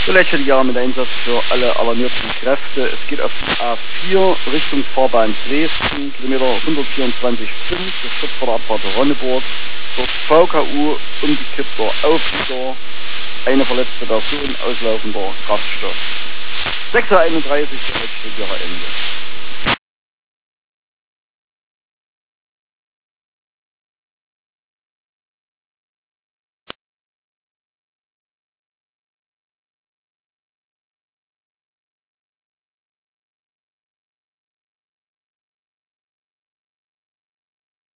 Letztes mit Einsatz für alle alarmierten Kräfte. Es geht auf die A4 Richtung Fahrbahn Dresden, Kilometer 124,5, gestürzt vor der Abfahrt Ronneburg. Dort VKU, umgekippter Auflieger, eine verletzte Person, auslaufender Kraftstoff. 6:31 Uhr, der letzte Ende.